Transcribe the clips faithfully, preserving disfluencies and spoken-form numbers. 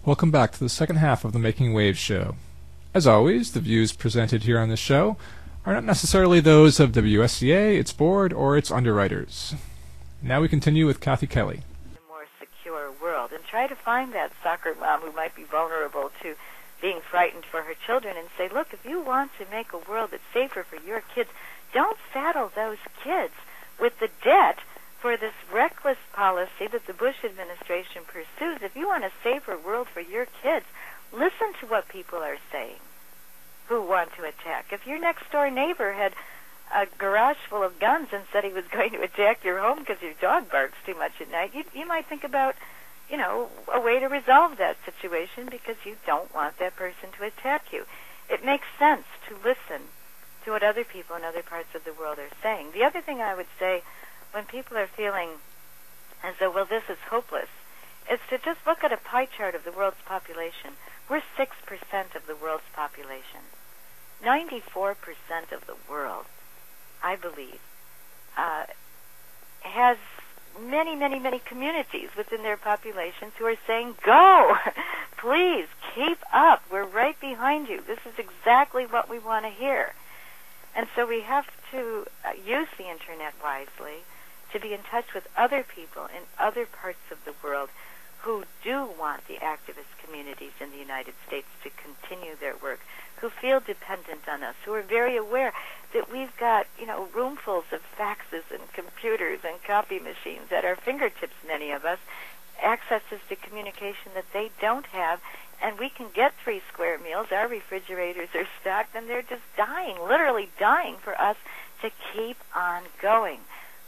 Welcome back to the second half of the Making Waves show. As always, the views presented here on this show are not necessarily those of W S C A, its board, or its underwriters. Now we continue with Kathy Kelly. A more secure world, and try to find that soccer mom who might be vulnerable to being frightened for her children and say, look, if you want to make a world that's safer for your kids, don't saddle those kids with the debt for this reckless policy that the Bush administration pursues. If you want a safer world for your kids, listen to what people are saying who want to attack. If your next-door neighbor had a garage full of guns and said he was going to attack your home because your dog barks too much at night, you, you might think about, you know, a way to resolve that situation because you don't want that person to attack you. It makes sense to listen to what other people in other parts of the world are saying. The other thing I would say when people are feeling as though, well, this is hopeless, is to just look at a pie chart of the world's population. We're six percent of the world's population. ninety-four percent of the world, I believe, uh, has many, many, many communities within their populations who are saying, go, please, keep up. We're right behind you. This is exactly what we want to hear. And so we have to uh, use the Internet wisely to be in touch with other people in other parts of the world who do want the activist communities in the United States to continue their work, who feel dependent on us, who are very aware that we've got, you know, roomfuls of faxes and computers and copy machines at our fingertips, many of us, accesses to communication that they don't have, and we can get three square meals. Our refrigerators are stocked, and they're just dying, literally dying for us to keep on going.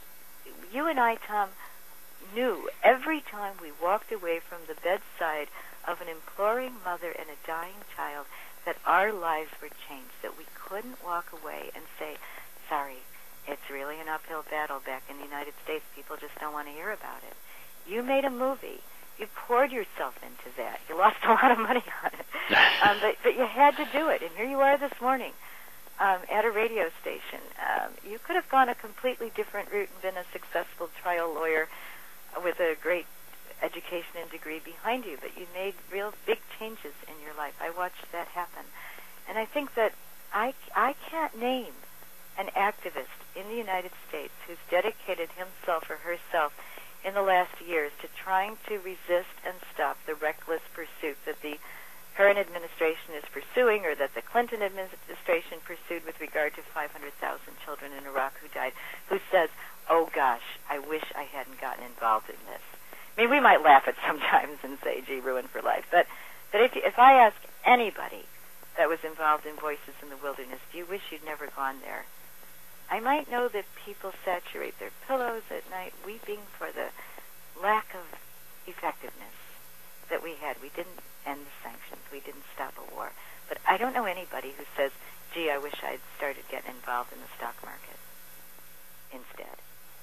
You and I, Tom, knew every time we walked away from the bedside of an imploring mother and a dying child that our lives were changed, that we couldn't walk away and say, sorry, it's really an uphill battle back in the United States. People just don't want to hear about it. You made a movie. You poured yourself into that. You lost a lot of money on it. um, but, but you had to do it. And here you are this morning um, at a radio station. Um, you could have gone a completely different route and been a successful trial lawyer with a great education and degree behind you, but you made real big changes in your life. I watched that happen. And I think that I, I can't name an activist in the United States who's dedicated himself or herself in the last years to trying to resist and stop the reckless pursuit that the current administration is pursuing, or that the Clinton administration pursued with regard to five hundred thousand children in Iraq who died, who says, oh gosh, I wish I hadn't gotten involved in this. I mean, we might laugh at sometimes and say, gee, ruin for life. But, but if, if I ask anybody that was involved in Voices in the Wilderness, do you wish you'd never gone there? I might know that people saturate their pillows at night weeping for the lack of effectiveness that we had. We didn't end the sanctions. We didn't stop a war. But I don't know anybody who says, gee, I wish I'd started getting involved in the stock market instead.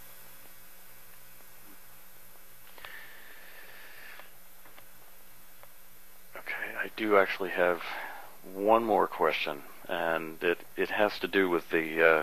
Okay, I do actually have one more question, and it, it has to do with the, uh,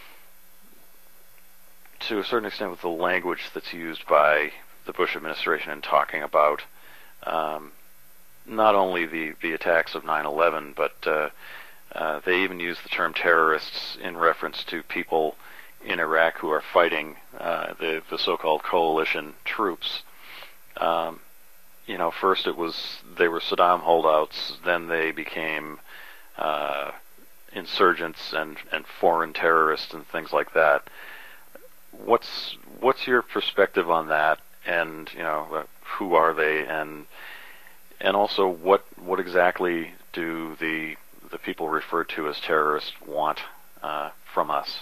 to a certain extent, with the language that's used by the Bush administration in talking about um, not only the, the attacks of nine eleven, but uh, uh, they even use the term terrorists in reference to people in Iraq who are fighting uh, the, the so-called coalition troops. Um, you know, first it was they were Saddam holdouts, then they became uh, insurgents and, and foreign terrorists and things like that. What's what's your perspective on that? And you know, uh, who are they? And and also, what what exactly do the the people referred to as terrorists want uh, from us?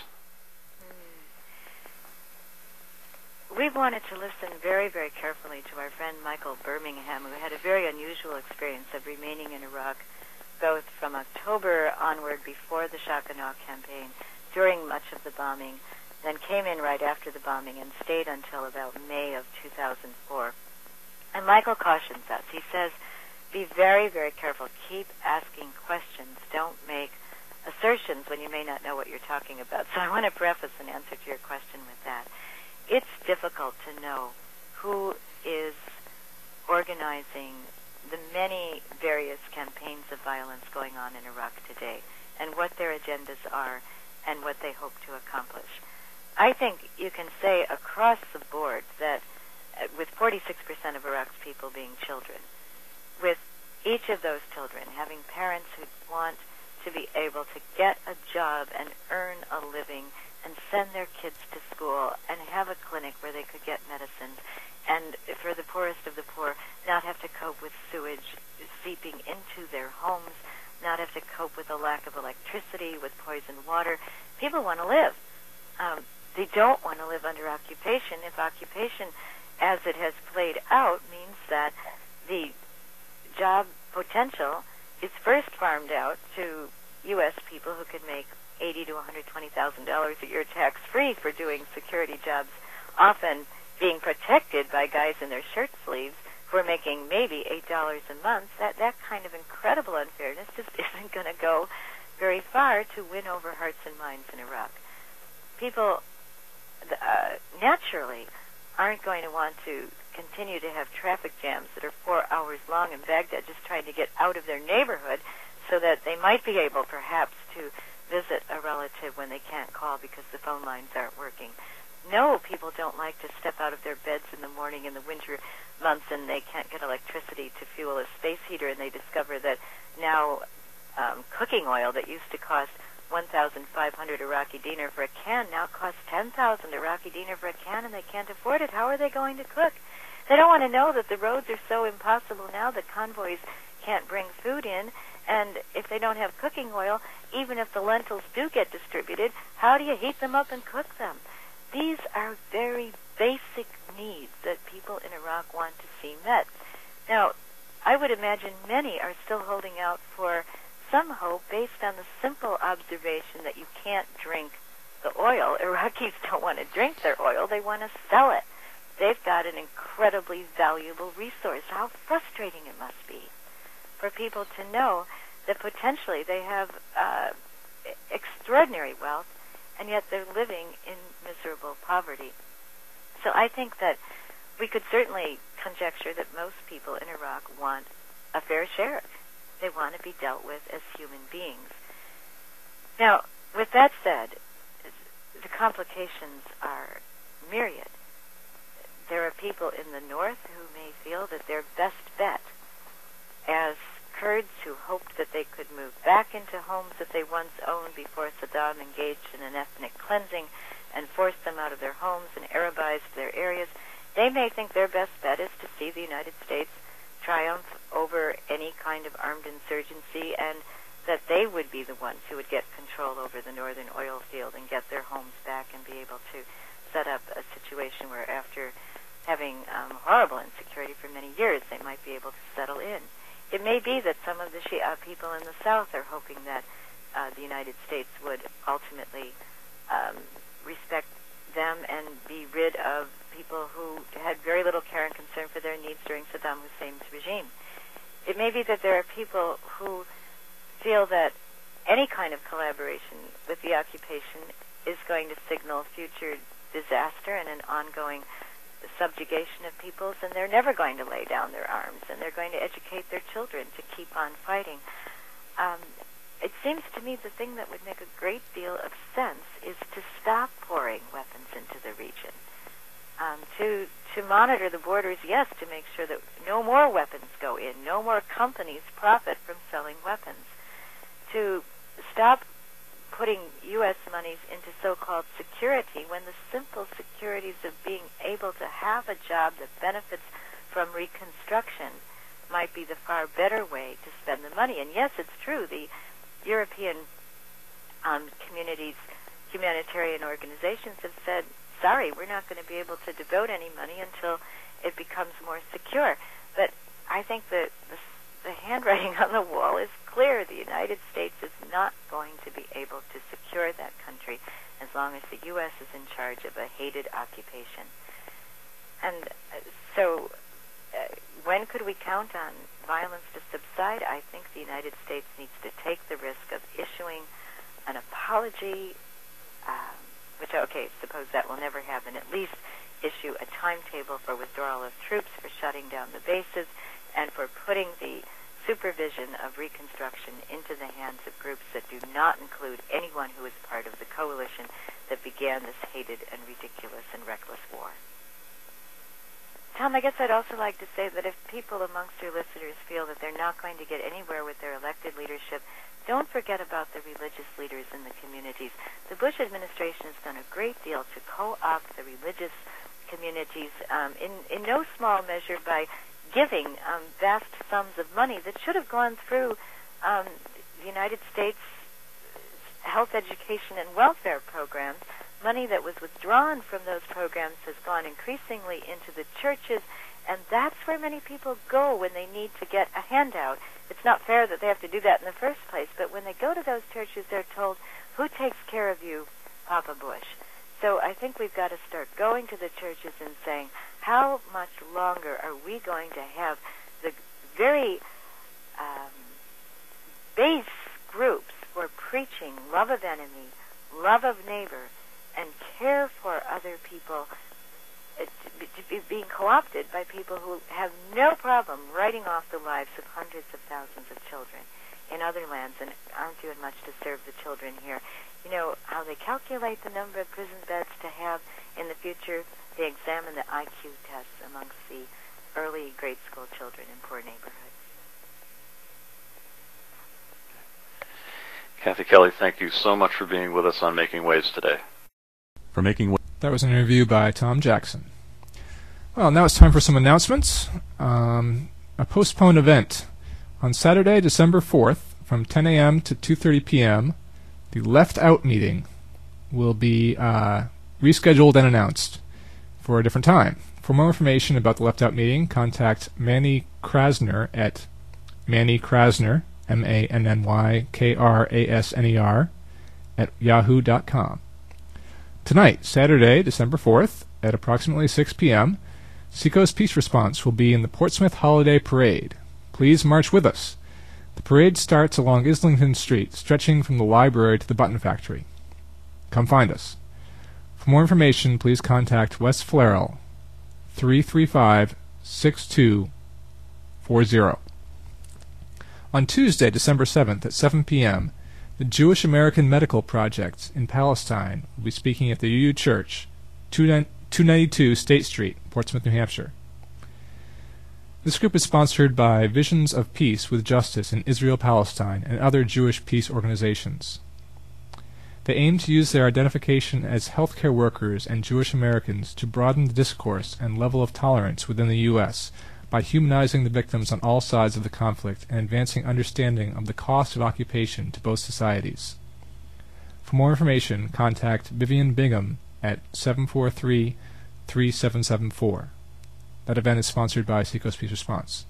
We wanted to listen very, very carefully to our friend Michael Birmingham, who had a very unusual experience of remaining in Iraq, both from October onward before the Shock and Awe campaign, during much of the bombing, then came in right after the bombing and stayed until about May of two thousand four. And Michael cautions us. He says, be very, very careful. Keep asking questions. Don't make assertions when you may not know what you're talking about. So I want to preface an answer to your question with that. It's difficult to know who is organizing the many various campaigns of violence going on in Iraq today and what their agendas are and what they hope to accomplish. I think you can say across the board that uh, with forty-six percent of Iraq's people being children, with each of those children having parents who want to be able to get a job and earn a living and send their kids to school and have a clinic where they could get medicines, and for the poorest of the poor, not have to cope with sewage seeping into their homes, not have to cope with a lack of electricity, with poisoned water. People want to live. Um, they don't want to live under occupation if occupation, as it has played out, means that the job potential is first farmed out to U S people who could make eighty thousand to one hundred twenty thousand dollars a year tax-free for doing security jobs, often being protected by guys in their shirt sleeves who are making maybe eight dollars a month. That, that kind of incredible unfairness just isn't going to go very far to win over hearts and minds in Iraq. People uh, naturally aren't going to want to continue to have traffic jams that are four hours long in Baghdad just trying to get out of their neighborhood so that they might be able perhaps to visit a relative when they can't call because the phone lines aren't working. No, people don't like to step out of their beds in the morning in the winter months and they can't get electricity to fuel a space heater, and they discover that now um, cooking oil that used to cost one thousand five hundred Iraqi dinar for a can now costs ten thousand Iraqi dinar for a can, and they can't afford it. How are they going to cook? They don't want to know that the roads are so impossible now that convoys can't bring food in, and if they don't have cooking oil, even if the lentils do get distributed, how do you heat them up and cook them? These are very basic needs that people in Iraq want to see met. Now, I would imagine many are still holding out for some hope based on the simple observation that you can't drink the oil. Iraqis don't want to drink their oil, they want to sell it. They've got an incredibly valuable resource. How frustrating it must be for people to know that potentially they have uh, extraordinary wealth, and yet they're living in miserable poverty. So I think that we could certainly conjecture that most people in Iraq want a fair share. They want to be dealt with as human beings. Now, with that said, the complications are myriad. There are people in the north who may feel that their best bet as Kurds who hoped that they could move back into homes that they once owned before Saddam engaged in an ethnic cleansing and forced them out of their homes and Arabized their areas, they may think their best bet is to see the United States triumph over any kind of armed insurgency, and that they would be the ones who would get control over the northern oil field and get their homes back and be able to set up a situation where after having um, horrible insecurity for many years, they might be able to settle in. It may be that some of the Shia people in the south are hoping that uh, the United States would ultimately um, respect them and be rid of people who had very little care and concern for their needs during Saddam Hussein's regime. It may be that there are people who feel that any kind of collaboration with the occupation is going to signal future disaster and an ongoing subjugation of peoples, and they're never going to lay down their arms, and they're going to educate their children to keep on fighting. Um, it seems to me the thing that would make a great deal of sense is to stop pouring weapons into the region, um, to to monitor the borders, yes, to make sure that no more weapons go in, no more companies profit from selling weapons, to stop putting U S monies into so-called security when the simple securities of being able to have a job that benefits from reconstruction might be the far better way to spend the money. And yes, it's true, the European um, communities, humanitarian organizations have said, sorry, we're not going to be able to devote any money until it becomes more secure. But I think that the The handwriting on the wall is clear. The United States is not going to be able to secure that country as long as the U S is in charge of a hated occupation. And uh, so uh, when could we count on violence to subside? I think the United States needs to take the risk of issuing an apology, um, which, okay, suppose that will never happen, at least issue a timetable for withdrawal of troops, for shutting down the bases, and for putting the supervision of reconstruction into the hands of groups that do not include anyone who is part of the coalition that began this hated and ridiculous and reckless war. Tom, I guess I'd also like to say that if people amongst your listeners feel that they're not going to get anywhere with their elected leadership, don't forget about the religious leaders in the communities. The Bush administration has done a great deal to co-opt the religious communities um, in, in no small measure by giving um, vast sums of money that should have gone through um, the United States health, education, and welfare programs. Money that was withdrawn from those programs has gone increasingly into the churches, and that's where many people go when they need to get a handout. It's not fair that they have to do that in the first place, but when they go to those churches, they're told, who takes care of you, Papa Bush? So I think we've got to start going to the churches and saying, how much longer are we going to have the very um, base groups for preaching love of enemy, love of neighbor, and care for other people uh, to, to be being co-opted by people who have no problem writing off the lives of hundreds of thousands of children in other lands and aren't doing much to serve the children here. You know, how they calculate the number of prison beds to have in the future, they examine the I Q tests amongst the early grade school children in poor neighborhoods. Kathy Kelly, thank you so much for being with us on Making Waves today. For Making Waves. That was an interview by Tom Jackson. Well, now it's time for some announcements. Um, a postponed event on Saturday, December fourth, from ten a.m. to two thirty p.m., the Left Out meeting will be uh, rescheduled and announced for a different time. For more information about the Left Out meeting, contact Manny Krasner at Manny Krasner, M A N N Y K R A S N E R, at yahoo dot com. Tonight, Saturday, December fourth, at approximately six p.m., Seacoast Peace Response will be in the Portsmouth Holiday Parade. Please march with us. The parade starts along Islington Street, stretching from the library to the Button Factory. Come find us. For more information, please contact Wes Flarrell, three three five, six two four zero. On Tuesday, December seventh, at seven p.m., the Jewish American Medical Project in Palestine will be speaking at the U U Church, two ninety-two State Street, Portsmouth, New Hampshire. This group is sponsored by Visions of Peace with Justice in Israel-Palestine and other Jewish peace organizations. They aim to use their identification as healthcare workers and Jewish Americans to broaden the discourse and level of tolerance within the U S by humanizing the victims on all sides of the conflict and advancing understanding of the cost of occupation to both societies. For more information, contact Vivian Bingham at seven four three, three seven seven four. That event is sponsored by Seacoast Peace Response.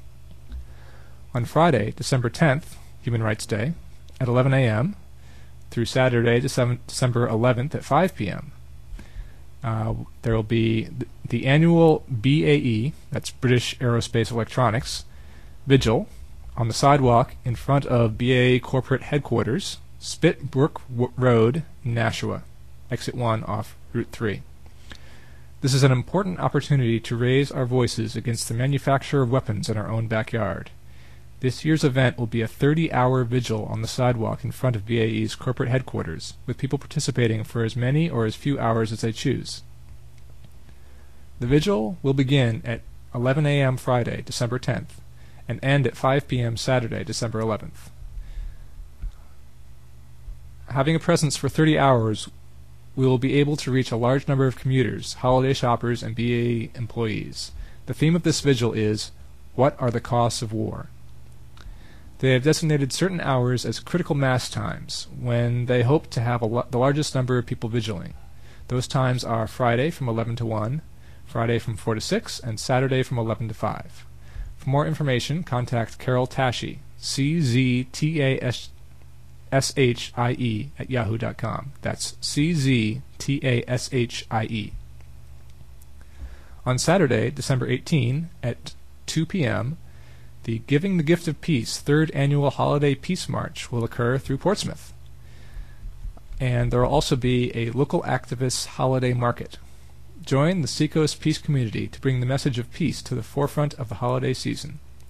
On Friday, December tenth, Human Rights Day, at eleven a.m., through Saturday, December eleventh at five p.m., uh, there will be th- the annual B A E, that's British Aerospace Electronics, vigil on the sidewalk in front of B A E corporate headquarters, Spit Brook w- Road, Nashua, exit one off Route three. This is an important opportunity to raise our voices against the manufacture of weapons in our own backyard. This year's event will be a thirty-hour vigil on the sidewalk in front of B A E's corporate headquarters, with people participating for as many or as few hours as they choose. The vigil will begin at eleven a.m. Friday, December tenth, and end at five p.m. Saturday, December eleventh. Having a presence for thirty hours, we will be able to reach a large number of commuters, holiday shoppers, and B A E employees. The theme of this vigil is, What are the Costs of War? They have designated certain hours as critical mass times, when they hope to have a lo- the largest number of people vigiling. Those times are Friday from eleven to one, Friday from four to six, and Saturday from eleven to five. For more information, contact Carol Tashi, C Z T A S H I E, at yahoo dot com. That's C Z T A S H I E. On Saturday, December eighteenth, at two p.m., the Giving the Gift of Peace third Annual Holiday Peace March will occur through Portsmouth. And there will also be a local activists holiday market. Join the Seacoast Peace community to bring the message of peace to the forefront of the holiday season.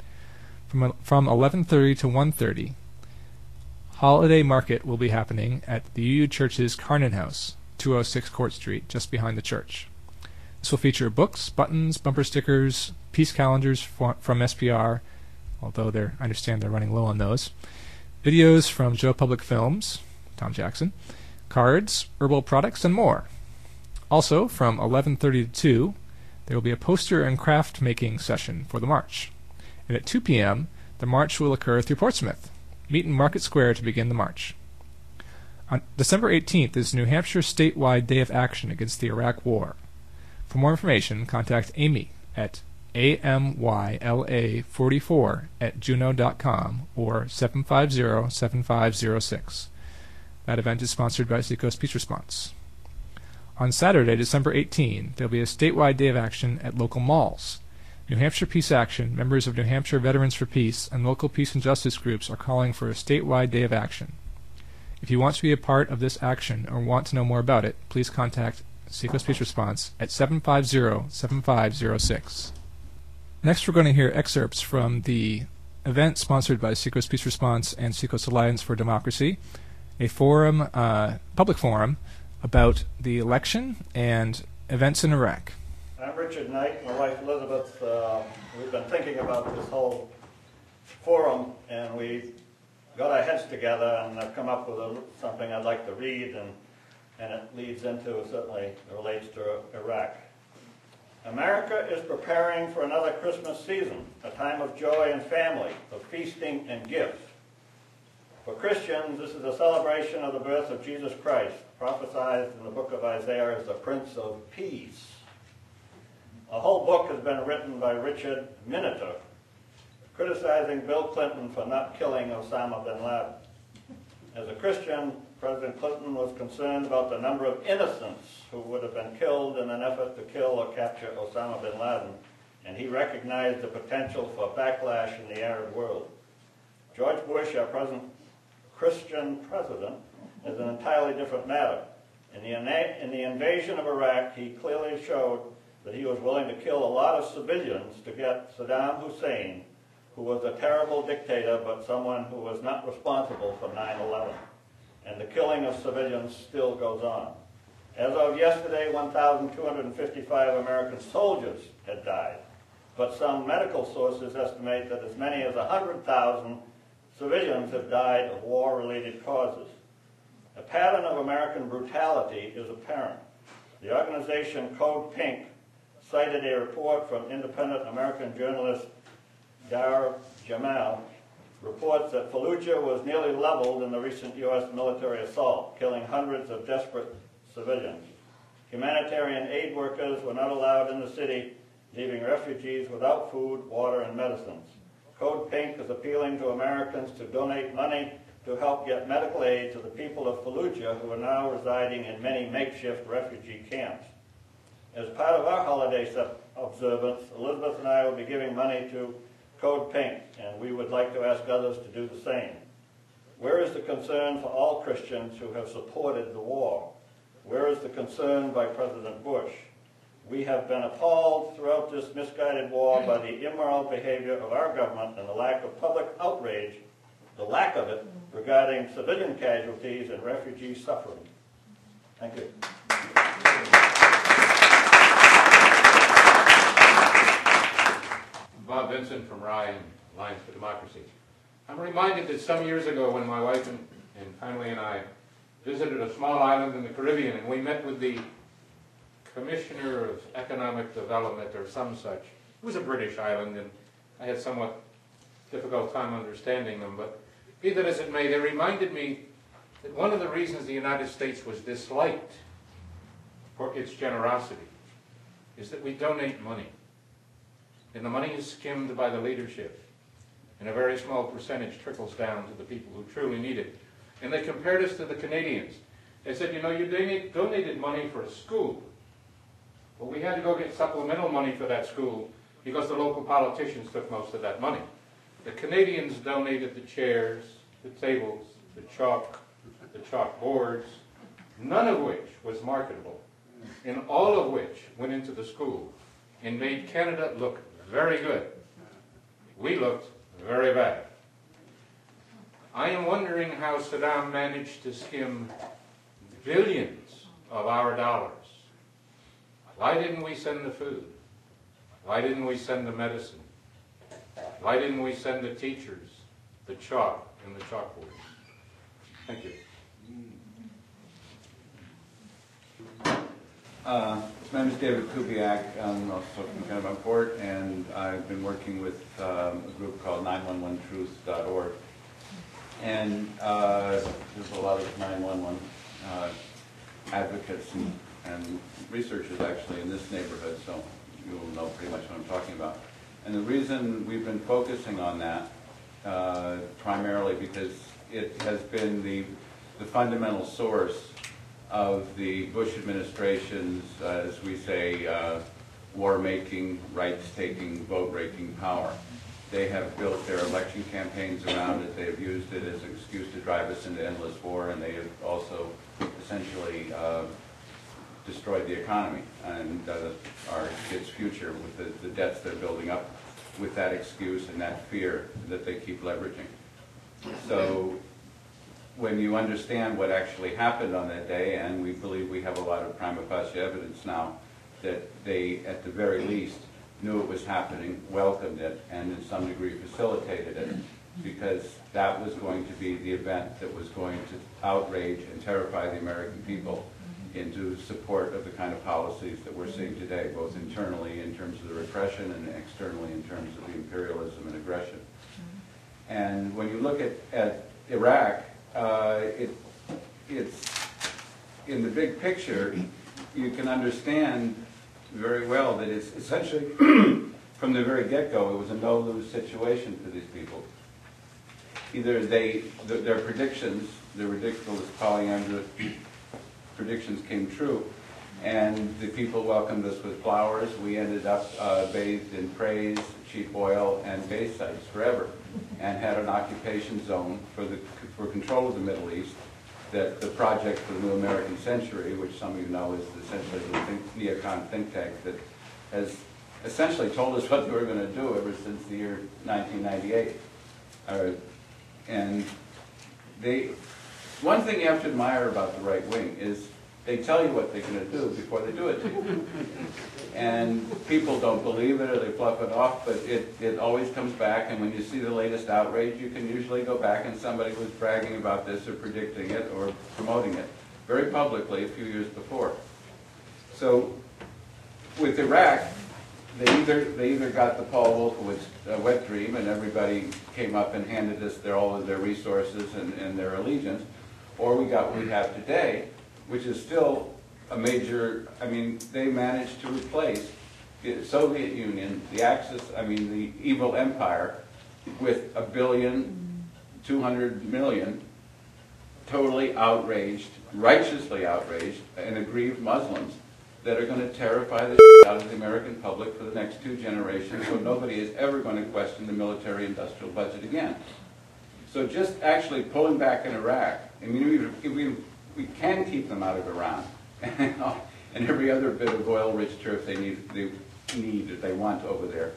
From, from eleven thirty to one thirty, Holiday Market will be happening at the U U Church's Carnan House, two oh six Court Street, just behind the church. This will feature books, buttons, bumper stickers, peace calendars for, from S P R, although they're, I understand they're running low on those, videos from Joe Public Films, Tom Jackson, cards, herbal products, and more. Also, from eleven thirty to two, there will be a poster and craft making session for the march. And at two p.m., the march will occur through Portsmouth. Meet in Market Square to begin the march. On December eighteenth is New Hampshire statewide day of action against the Iraq War. For more information, contact Amy at A M Y L A forty-four at juno dot com or seven five zero, seven five zero six. That event is sponsored by Seacoast Peace Response. On Saturday, December eighteenth, there will be a statewide day of action at local malls. New Hampshire Peace Action, members of New Hampshire Veterans for Peace, and local peace and justice groups are calling for a statewide day of action. If you want to be a part of this action or want to know more about it, please contact Seacoast Peace Response at seven five zero, seven five zero six. Next, we're going to hear excerpts from the event sponsored by Seacoast Peace Response and Seacoast Alliance for Democracy, a forum, uh, public forum about the election and events in Iraq. I'm Richard Knight. My wife Elizabeth, uh, we've been thinking about this whole forum, and we got our heads together and I've come up with a, something I'd like to read, and, and it leads into, certainly relates to Iraq. America is preparing for another Christmas season, a time of joy and family, of feasting and gifts. For Christians, this is a celebration of the birth of Jesus Christ, prophesied in the book of Isaiah as the Prince of Peace. A whole book has been written by Richard Miniter, criticizing Bill Clinton for not killing Osama bin Laden. As a Christian, President Clinton was concerned about the number of innocents who would have been killed in an effort to kill or capture Osama bin Laden, and he recognized the potential for backlash in the Arab world. George Bush, our present Christian president, is an entirely different matter. In the, in the invasion of Iraq, he clearly showed that he was willing to kill a lot of civilians to get Saddam Hussein, who was a terrible dictator, but someone who was not responsible for nine eleven. And the killing of civilians still goes on. As of yesterday, one thousand two hundred fifty-five American soldiers had died, but some medical sources estimate that as many as one hundred thousand civilians have died of war-related causes. A pattern of American brutality is apparent. The organization Code Pink cited a report from independent American journalist Dar Jamal, reports that Fallujah was nearly leveled in the recent U S military assault, killing hundreds of desperate civilians. Humanitarian aid workers were not allowed in the city, leaving refugees without food, water, and medicines. Code Pink is appealing to Americans to donate money to help get medical aid to the people of Fallujah, who are now residing in many makeshift refugee camps. As part of our holiday observance, Elizabeth and I will be giving money to Code Pink, and we would like to ask others to do the same. Where is the concern for all Christians who have supported the war? Where is the concern by President Bush? We have been appalled throughout this misguided war by the immoral behavior of our government and the lack of public outrage, the lack of it, regarding civilian casualties and refugee suffering. Thank you. Bob Vincent from Rye and Alliance for Democracy. I'm reminded that some years ago when my wife and, and family and I visited a small island in the Caribbean, and we met with the Commissioner of Economic Development or some such. It was a British island, and I had somewhat difficult time understanding them, but be that as it may, they reminded me that one of the reasons the United States was disliked for its generosity is that we donate money. And the money is skimmed by the leadership, and a very small percentage trickles down to the people who truly need it. And they compared us to the Canadians. They said, you know, you donate, donated money for a school. Well, we had to go get supplemental money for that school because the local politicians took most of that money. The Canadians donated the chairs, the tables, the chalk, the chalkboards, none of which was marketable, and all of which went into the school and made Canada look very good. We looked very bad. I am wondering how Saddam managed to skim billions of our dollars. Why didn't we send the food? Why didn't we send the medicine? Why didn't we send the teachers, the chalk, and the chalkboards? Thank you. Uh, my name is David Kubiak. I'm also from Kennebunkport, and I've been working with um, a group called nine one one truth dot org. And uh, there's a lot of nine one one uh, advocates and, and researchers actually in this neighborhood, so you'll know pretty much what I'm talking about. And the reason we've been focusing on that uh, primarily because it has been the, the fundamental source of the Bush administration's, uh, as we say, uh, war-making, rights-taking, vote-raking power. They have built their election campaigns around it. They have used it as an excuse to drive us into endless war, and they have also essentially uh, destroyed the economy and uh, our kids' future with the, the debts they're building up with that excuse and that fear that they keep leveraging. So when you understand what actually happened on that day, and we believe we have a lot of prima facie evidence now that they, at the very least, knew it was happening, welcomed it, and in some degree facilitated it, because that was going to be the event that was going to outrage and terrify the American people into support of the kind of policies that we're seeing today, both internally in terms of the repression and externally in terms of the imperialism and aggression. And when you look at, at Iraq, uh, it, it's in the big picture, you can understand very well that it's essentially, from the very get-go, it was a no-lose situation for these people. Either they, the, their predictions, their ridiculous polyandrous predictions came true, and the people welcomed us with flowers. We ended up uh, bathed in praise, cheap oil, and base sites forever, and had an occupation zone for, the, for control of the Middle East, that the Project for the New American Century, which some of you know is essentially the think, neocon think tank that has essentially told us what they were going to do ever since the year nineteen ninety-eight. Uh, and they, one thing you have to admire about the right wing is they tell you what they're going to do before they do it to you. And people don't believe it or they fluff it off, but it, it always comes back, and when you see the latest outrage, you can usually go back and somebody was bragging about this or predicting it or promoting it very publicly a few years before. So with Iraq, they either, they either got the Paul Wolfowitz uh, wet dream and everybody came up and handed us their, all of their resources and, and their allegiance, or we got what we have today, which is still a major, I mean, they managed to replace the Soviet Union, the Axis, I mean, the evil empire, with a billion, two hundred million, totally outraged, righteously outraged, and aggrieved Muslims that are going to terrify the shit out of the American public for the next two generations, so nobody is ever going to question the military-industrial budget again. So just actually pulling back in Iraq, I mean, we, we, we can keep them out of Iran, and every other bit of oil-rich turf they need, they need, that they want over there.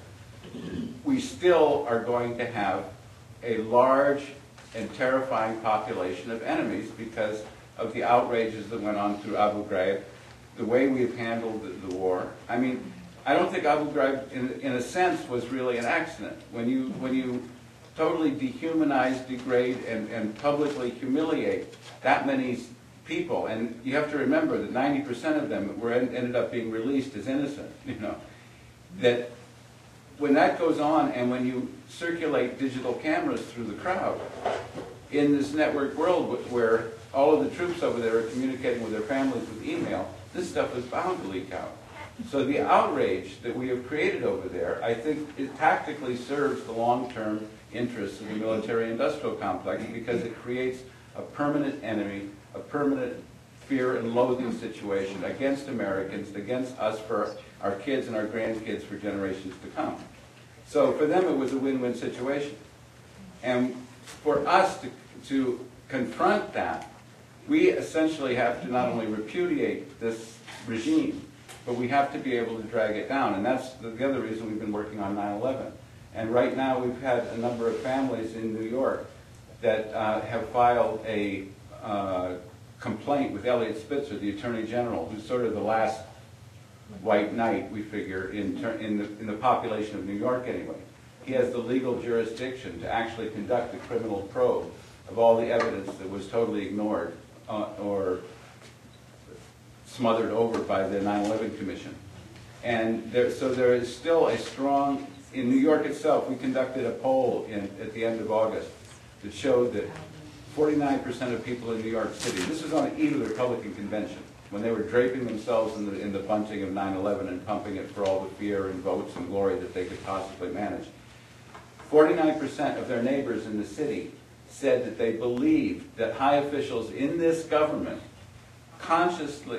We still are going to have a large and terrifying population of enemies because of the outrages that went on through Abu Ghraib, the way we've handled the, the war. I mean, I don't think Abu Ghraib, in, in a sense, was really an accident. When you, when you totally dehumanize, degrade, and, and publicly humiliate that many people, and you have to remember that ninety percent of them were ended up being released as innocent, you know, that when that goes on and when you circulate digital cameras through the crowd in this network world where all of the troops over there are communicating with their families with email, this stuff is bound to leak out. So the outrage that we have created over there, I think, it tactically serves the long-term interests of the military-industrial complex because it creates a permanent enemy, a permanent fear and loathing situation against Americans, against us for our kids and our grandkids for generations to come. So for them it was a win-win situation. And for us to, to confront that, we essentially have to not only repudiate this regime, but we have to be able to drag it down. And that's the, the other reason we've been working on nine eleven. And right now we've had a number of families in New York that uh, have filed a uh, complaint with Eliot Spitzer, the Attorney General, who's sort of the last white knight, we figure, in, ter in, the, in the population of New York anyway. He has the legal jurisdiction to actually conduct a criminal probe of all the evidence that was totally ignored uh, or smothered over by the nine eleven Commission. And there, so there is still a strong, in New York itself, we conducted a poll in, at the end of August that showed that forty-nine percent of people in New York City, this was on the eve of the Republican convention, when they were draping themselves in the, in the bunting of nine eleven and pumping it for all the fear and votes and glory that they could possibly manage. forty-nine percent of their neighbors in the city said that they believed that high officials in this government consciously,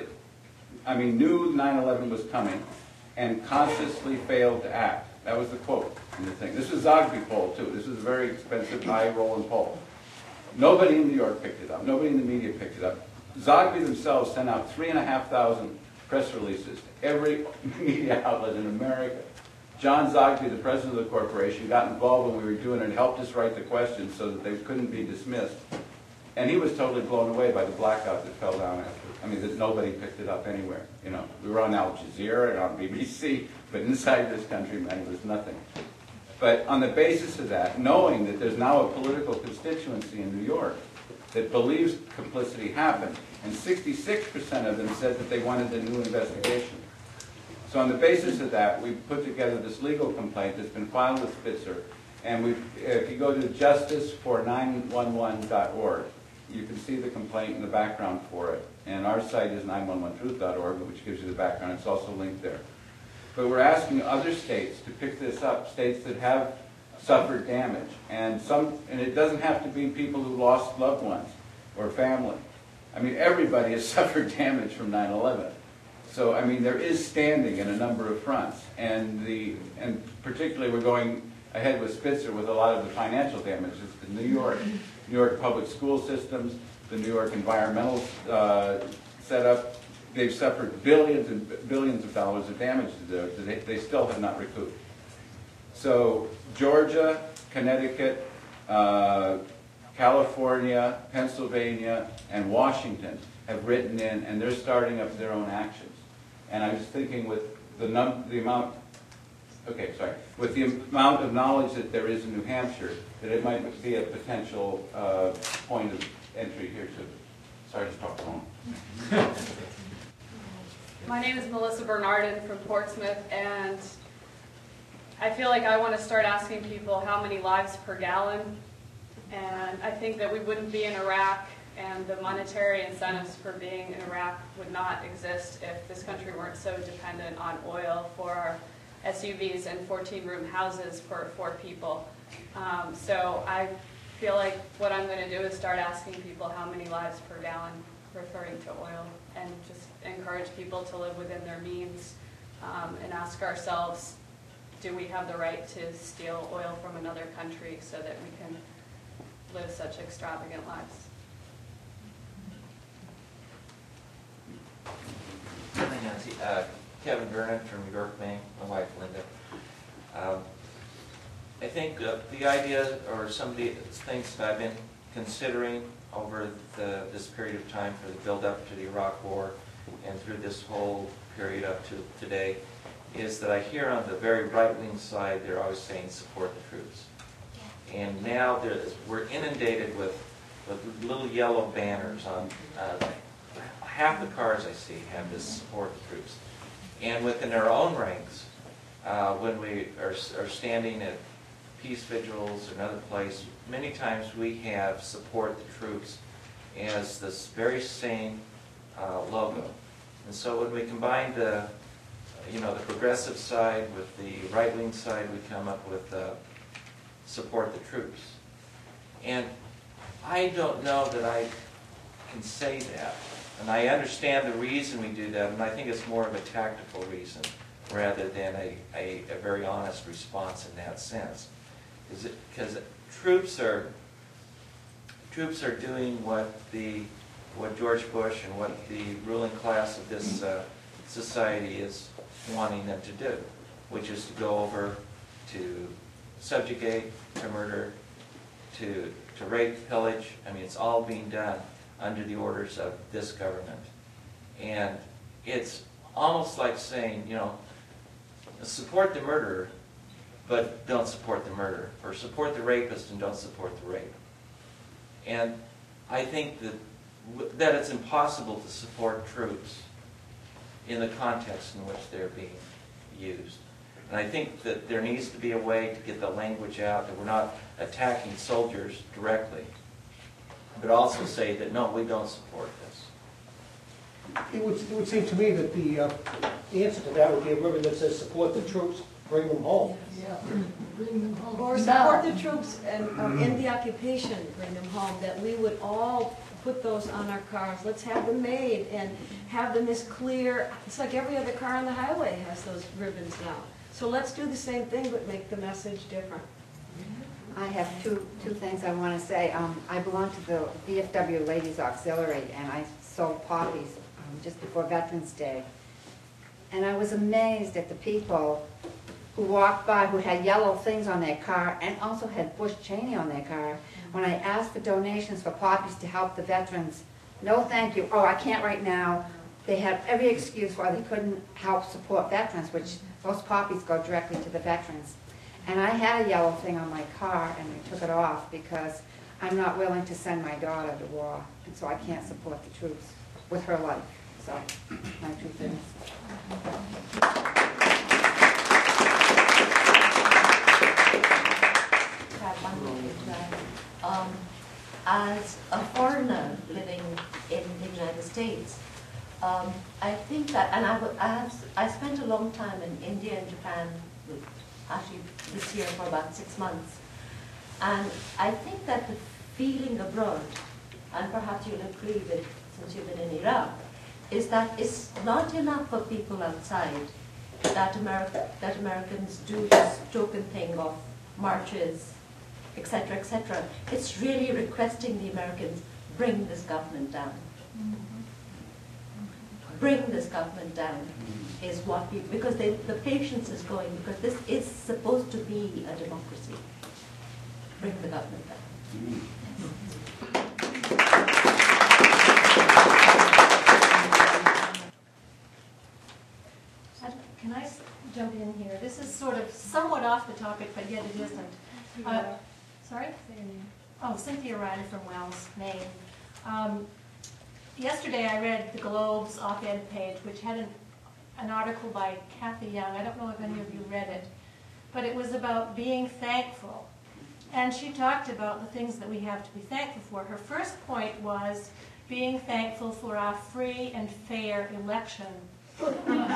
I mean, knew nine eleven was coming and consciously failed to act. That was the quote in the thing. This is Zogby poll, too. This is a very expensive, high-rolling poll. Nobody in New York picked it up. Nobody in the media picked it up. Zogby themselves sent out three and a half thousand press releases to every media outlet in America. John Zogby, the president of the corporation, got involved when we were doing it and helped us write the questions so that they couldn't be dismissed. And he was totally blown away by the blackout that fell down after. I mean, that nobody picked it up anywhere. You know, we were on Al Jazeera and on B B C, but inside this country, man, it was nothing. But on the basis of that, knowing that there's now a political constituency in New York that believes complicity happened, and sixty-six percent of them said that they wanted a new investigation. So on the basis of that, we put together this legal complaint that's been filed with Spitzer, and we, if you go to justice for nine one one dot org, you can see the complaint in the background for it. And our site is nine one one truth dot org, which gives you the background. It's also linked there. But we're asking other states to pick this up, states that have suffered damage. And some, and it doesn't have to be people who lost loved ones or family. I mean, everybody has suffered damage from nine eleven. So, I mean, there is standing in a number of fronts. And, the, and particularly we're going ahead with Spitzer with a lot of the financial damages to New York, New York public school systems, the New York environmental uh, setup. They've suffered billions and billions of dollars of damage to there that they, they still have not recouped. So Georgia, Connecticut, uh, California, Pennsylvania, and Washington have written in, and they're starting up their own actions. And I was thinking with the, num the amount, okay, sorry, with the amount of knowledge that there is in New Hampshire, that it might be a potential uh, point of entry here too. Sorry to talk long. My name is Melissa Bernardin from Portsmouth, and I feel like I want to start asking people how many lives per gallon. And I think that we wouldn't be in Iraq, and the monetary incentives for being in Iraq would not exist if this country weren't so dependent on oil for our S U Vs and fourteen room houses for four people. Um, so I feel like what I'm going to do is start asking people how many lives per gallon referring to oil, and just encourage people to live within their means, um, and ask ourselves, do we have the right to steal oil from another country so that we can live such extravagant lives? Hi, Nancy. Uh, Kevin Vernon from York, Maine. My wife, Linda. Um, I think uh, the idea, or some of the things that I've been considering over the, this period of time for the build-up to the Iraq War and through this whole period up to today, is that I hear on the very right-wing side, they're always saying support the troops. And now there's, we're inundated with, with little yellow banners on uh, half the cars I see have this support the troops. And within our own ranks, uh, when we are, are standing at peace vigils or another place, many times we have support the troops as this very same uh, logo. And so when we combine the, you know, the progressive side with the right-wing side, we come up with uh, support the troops. And I don't know that I can say that. And I understand the reason we do that, and I think it's more of a tactical reason rather than a, a, a very honest response in that sense. Because troops are troops are doing what the what George Bush and what the ruling class of this uh, society is wanting them to do, which is to go over to subjugate, to murder, to, to rape, pillage. I mean, it's all being done under the orders of this government. And it's almost like saying, you know, support the murderer, but don't support the murder, or support the rapist and don't support the rape. And I think that that it's impossible to support troops in the context in which they're being used. And I think that there needs to be a way to get the language out that we're not attacking soldiers directly, but also say that, no, we don't support this. It would, it would seem to me that the uh, answer to that would be a ribbon that says, support the troops, bring them home. Yeah, bring them home. Or support the troops and um, in the occupation, bring them home, that we would all put those on our cars. Let's have them made and have them as clear. It's like every other car on the highway has those ribbons now. So let's do the same thing, but make the message different. I have two, two things I want to say. Um, I belong to the V F W Ladies Auxiliary, and I sold poppies um, just before Veterans Day. And I was amazed at the people who walked by who had yellow things on their car and also had Bush Cheney on their car. When I asked for donations for poppies to help the veterans, no thank you, oh, I can't right now. They had every excuse why they couldn't help support veterans, which those poppies go directly to the veterans. And I had a yellow thing on my car, and I took it off because I'm not willing to send my daughter to war, and so I can't support the troops with her life. So, my two things. Um, as a foreigner living in the United States, um, I think that, and I, I, have, I spent a long time in India and Japan, with, actually this year for about six months, and I think that the feeling abroad, and perhaps you'll agree with since you've been in Iraq, is that it's not enough for people outside that, America, that Americans do this token thing of marches, et cetera, et cetera. It's really requesting the Americans bring this government down. Bring this government down is what we, because they, the patience is going, because this is supposed to be a democracy. Bring the government down. Can I jump in here? This is sort of somewhat off the topic, but yet it isn't. Uh, sorry? Oh, Cynthia Ryder from Wells, Maine. Um, yesterday I read the Globe's op-ed page, which had an, an article by Kathy Young. I don't know if any of you read it, but it was about being thankful. And she talked about the things that we have to be thankful for. Her first point was being thankful for our free and fair election. And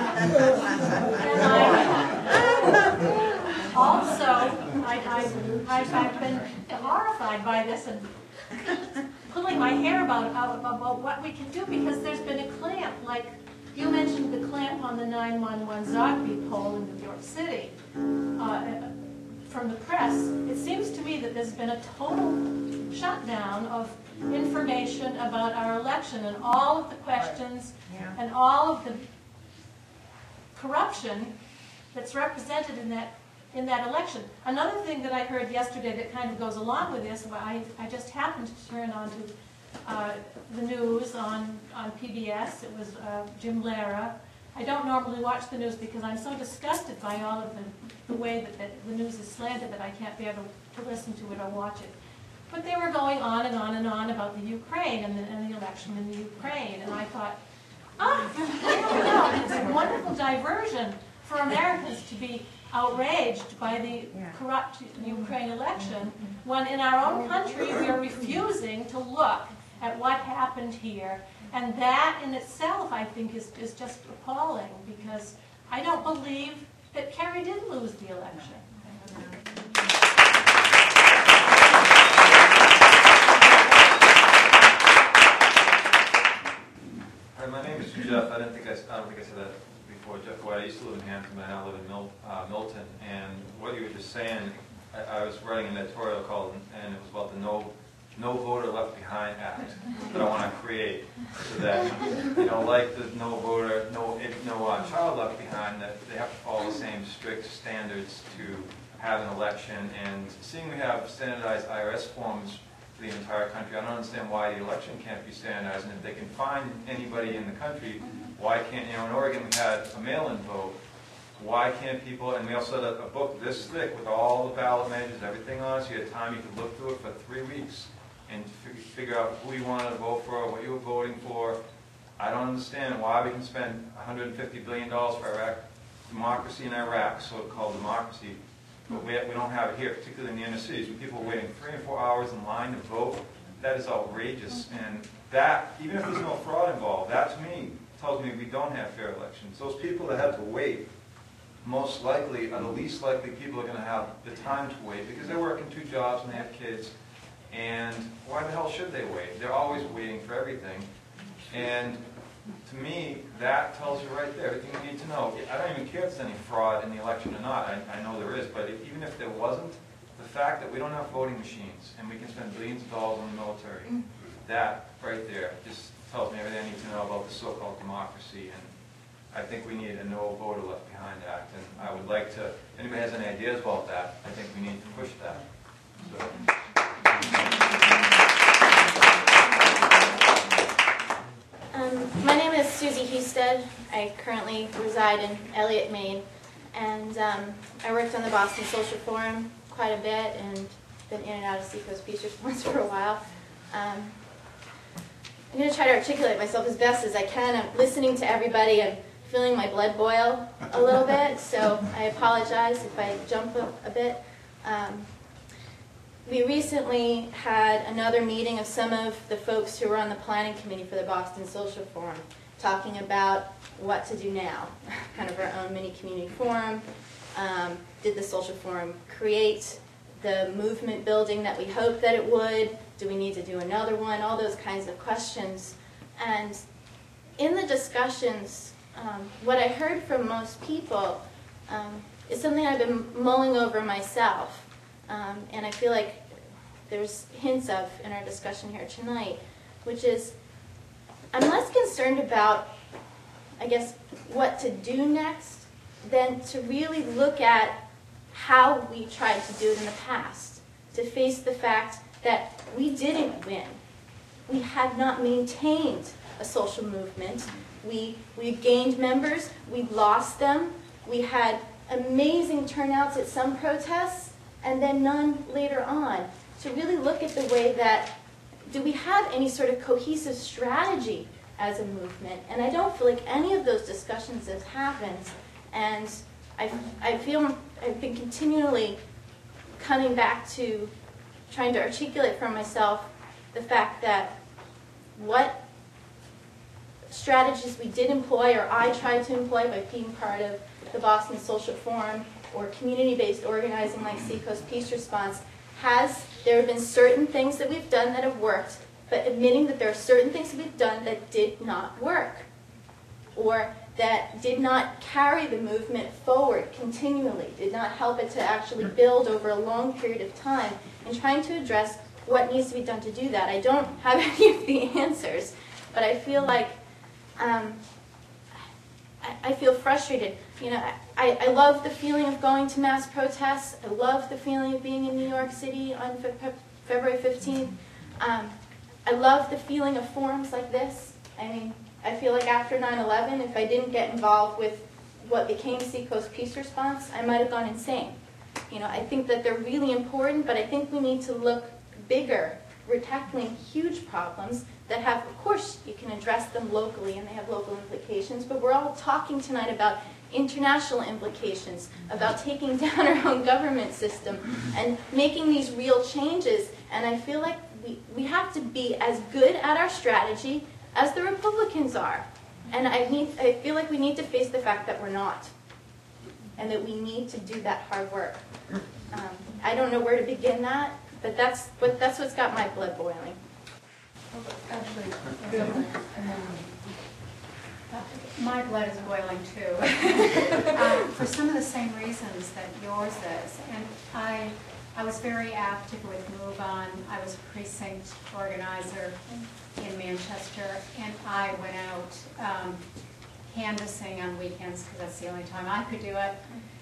I, also, I, I, I've been horrified by this and pulling my hair about, about what we can do, because there's been a clamp, like you mentioned the clamp on the nine one one Zogby poll in New York City uh, from the press. It seems to me that there's been a total shutdown of information about our election and all of the questions yeah. and all of the corruption that's represented in that in that election. Another thing that I heard yesterday that kind of goes along with this, I, I just happened to turn on to uh, the news on, on P B S. It was uh, Jim Lehrer. I don't normally watch the news because I'm so disgusted by all of the, the way that, that the news is slanted that I can't be able to listen to it or watch it. But they were going on and on and on about the Ukraine and the, and the election in the Ukraine, and I thought, ah, no, it's a wonderful diversion for Americans to be outraged by the corrupt Ukraine election, when in our own country we are refusing to look at what happened here. And that in itself, I think, is, is just appalling, because I don't believe that Kerry did lose the election. Hi, my name is Jeff. I didn't think I, I don't think I said that before. Jeff White. I used to live in Hampton, but I now live in Mil, uh, Milton. And what you were just saying, I, I was writing an editorial called, and it was about the No No Voter Left Behind Act that I want to create, so that, you know, like the no voter, no no uh, child left behind, that they have to follow the same strict standards to have an election, and seeing we have standardized I R S forms for the entire country, I don't understand why the election can't be standardized, and if they can find anybody in the country, why can't, you know, in Oregon we had a mail-in vote, why can't people, and we also had a, a book this thick with all the ballot measures, everything on it, so you had time, you could look through it for three weeks and fig figure out who you wanted to vote for, what you were voting for. I don't understand why we can spend one hundred fifty billion dollars for Iraq, democracy in Iraq, so-called democracy, but we, we don't have it here, particularly in the inner cities, when people are waiting three and four hours in line to vote. That is outrageous, and that, even if there's no fraud involved, that to me tells me we don't have fair elections. Those people that have to wait, most likely are the least likely people are going to have the time to wait, because they're working two jobs and they have kids, and why the hell should they wait? They're always waiting for everything, and to me, that tells you right there everything you need to know. I don't even care if there's any fraud in the election or not. I, I know there is, but if, even if there wasn't, the fact that we don't have voting machines and we can spend billions of dollars on the military, that right there just tells me everything I need to know about the so-called democracy. And I think we need a no voter left behind act. And I would like to, if anybody has any ideas about that, I think we need to push that. So. Um, my name is Susie Husted. I currently reside in Elliott, Maine, and um, I worked on the Boston Social Forum quite a bit and been in and out of Seacoast Peace Response for a while. Um, I'm going to try to articulate myself as best as I can. I'm listening to everybody. I'm feeling my blood boil a little bit, so I apologize if I jump a, a bit. Um, We recently had another meeting of some of the folks who were on the planning committee for the Boston Social Forum, talking about what to do now, kind of our own mini community forum. Um, did the Social Forum create the movement building that we hoped that it would? Do we need to do another one? All those kinds of questions. And in the discussions, um, what I heard from most people um, is something I've been mulling over myself. Um, and I feel like there's hints of in our discussion here tonight, which is I'm less concerned about, I guess, what to do next than to really look at how we tried to do it in the past, to face the fact that we didn't win. We had not maintained a social movement. We, we gained members, we lost them, we had amazing turnouts at some protests, and then none later on. To really look at the way that, do we have any sort of cohesive strategy as a movement? And I don't feel like any of those discussions have happened. And I, I feel I've been continually coming back to trying to articulate for myself the fact that what strategies we did employ, or I tried to employ by being part of the Boston Social Forum or community-based organizing like Seacoast Peace Response, has, there have been certain things that we've done that have worked, but admitting that there are certain things that we've done that did not work, or that did not carry the movement forward continually, did not help it to actually build over a long period of time, and trying to address what needs to be done to do that. I don't have any of the answers, but I feel like um, I, I feel frustrated. You know, I, I love the feeling of going to mass protests. I love the feeling of being in New York City on fe February fifteenth. Um, I love the feeling of forums like this. I mean, I feel like after nine eleven, if I didn't get involved with what became Seacoast Peace Response, I might have gone insane. You know, I think that they're really important, but I think we need to look bigger. We're tackling huge problems that have, of course, you can address them locally and they have local implications, but we're all talking tonight about international implications, about taking down our own government system and making these real changes. And I feel like we, we have to be as good at our strategy as the Republicans are. And I, need, I feel like we need to face the fact that we're not, and that we need to do that hard work. Um, I don't know where to begin that, but that's, what, that's what's got my blood boiling. Actually, my blood is boiling too, um, for some of the same reasons that yours is. And I, I was very active with Move On. I was a precinct organizer in Manchester, and I went out um, canvassing on weekends because that's the only time I could do it.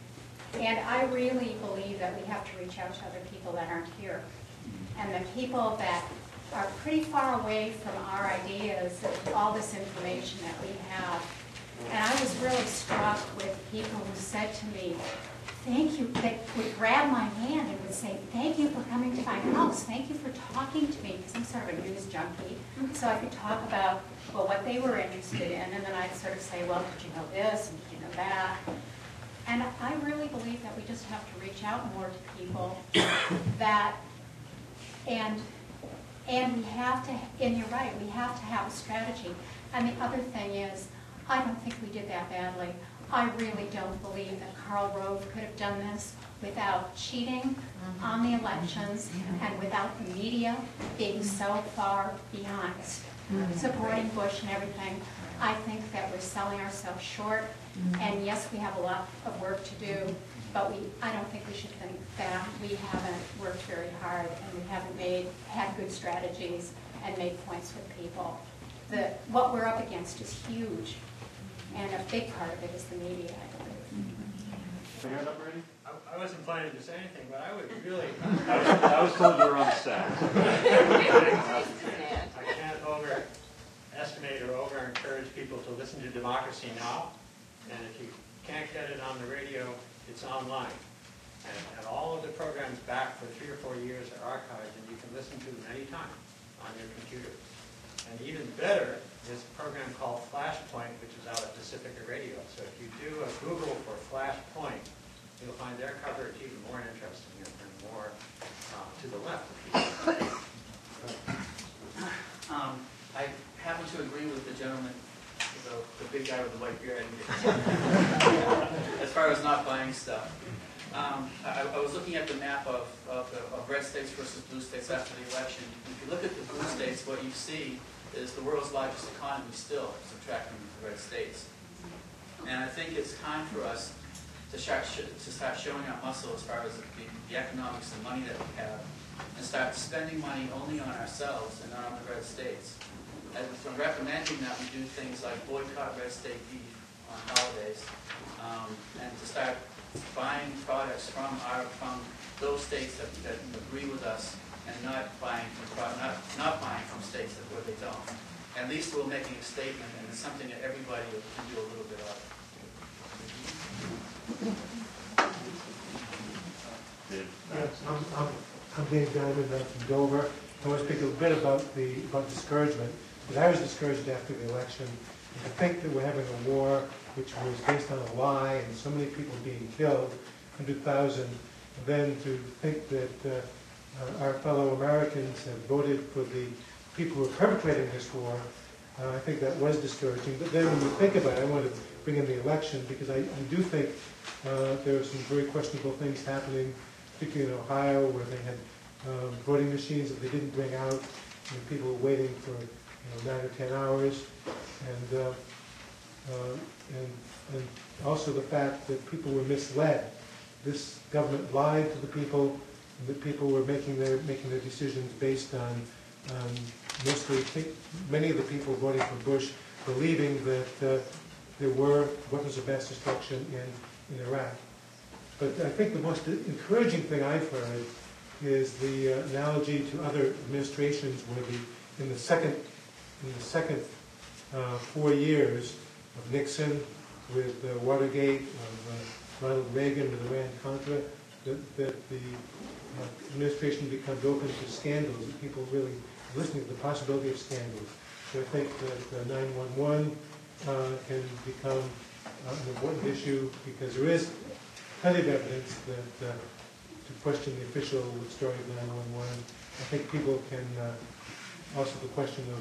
And I really believe that we have to reach out to other people that aren't here. And the people that are pretty far away from our ideas, all this information that we have. And I was really struck with people who said to me, thank you, that would grab my hand and would say, thank you for coming to my house. Thank you for talking to me, because I'm sort of a news junkie. So I could talk about, well, what they were interested in, and then I'd sort of say, well, did you know this, and did you know that? And I really believe that we just have to reach out more to people that, and and we have to, and you're right, we have to have a strategy. And the other thing is, I don't think we did that badly. I really don't believe that Karl Rove could have done this without cheating on the elections and without the media being so far behind, supporting Bush and everything. I think that we're selling ourselves short. And yes, we have a lot of work to do, but we, I don't think we should think that we haven't worked very hard and we haven't made, had good strategies and made points with people. The, what we're up against is huge, and a big part of it is the media, I believe. Your hand up already? I, I wasn't planning to say anything, but I would really... I was, I was told you were on set. I can't overestimate or over-encourage people to listen to Democracy Now! And if you can't get it on the radio, it's online. And, and all of the programs back for three or four years are archived, and you can listen to them anytime on your computer. And even better is a program called Flashpoint, which is out at Pacifica Radio. So if you do a Google for Flashpoint, you'll find their coverage even more interesting and more uh, to the left of people. Um, I happen to agree with the gentleman, the, the big guy with the white beard, as far as not buying stuff. Um, I, I was looking at the map of, of, the, of red states versus blue states after the election. If you look at the blue states, what you see is the world's largest economy still, subtracting the red states. And I think it's time for us to start, sh to start showing our muscle as far as the, the economics and money that we have, and start spending money only on ourselves and not on the red states. And from recommending that we do things like boycott red state beef on holidays, um, and to start buying products from our from those states that, that agree with us, and not buying from not not buying from states that where they don't. At least we're making a statement, and it's something that everybody can do a little bit of. Yes, I'm, I'm, I'm Dave Diamond. I'm from Dover. I want to speak a bit about the about discouragement. Because I was discouraged after the election. And to think that we're having a war which was based on a lie and so many people being killed, one hundred thousand, and then to think that uh, uh, our fellow Americans have voted for the people who are perpetrating this war, uh, I think that was discouraging. But then when you think about it, I want to bring in the election because I, I do think uh, there are some very questionable things happening, particularly in Ohio, where they had um, voting machines that they didn't bring out, and people were waiting for you know, nine or ten hours, and, uh, uh, and and also the fact that people were misled. This government lied to the people, and that people were making their making their decisions based on um, mostly think, many of the people voting for Bush believing that uh, there were weapons of mass destruction in in Iraq. But I think the most encouraging thing I've heard is the uh, analogy to other administrations where the in the second in the second uh, four years of Nixon, with uh, Watergate, of uh, Ronald Reagan with Iran-Contra, that, that the uh, administration becomes open to scandals, that people really are listening to the possibility of scandals. So I think that uh, nine one one uh, can become uh, an important issue because there is plenty of evidence that uh, to question the official story of nine one one. I think people can uh, also the question of